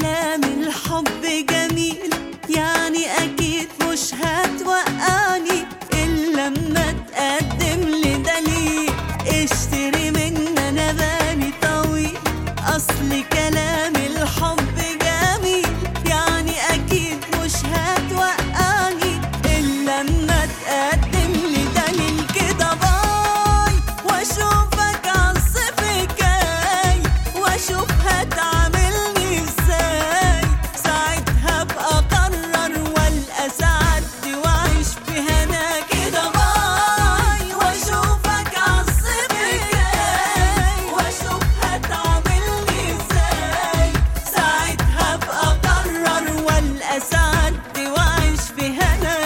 كلام الحب جميل، يعني أكيد مش هتوقعني إلا لما تقدم لي دليل. اشتري مني أنا بالي طويل، أصل كلام الحب جميل، يعني أكيد مش هتوقعني إلا لما تقدم لي دليل. كده باي وأشوفك عالصيف جاي، وأشوف هتعاملني ازاي، ساعتها أبقى أقرر والقى سعادتي وأعيش في هنا. كده باي وأشوفك عالصيف جاي، وأشوف هتعاملني ازاي، ساعتها أبقى أقرر والقى سعادتي وأعيش في هنا.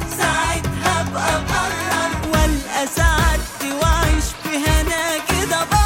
ساعتها ابقى اقرر والقى سعادتي واعيش في هنا. كده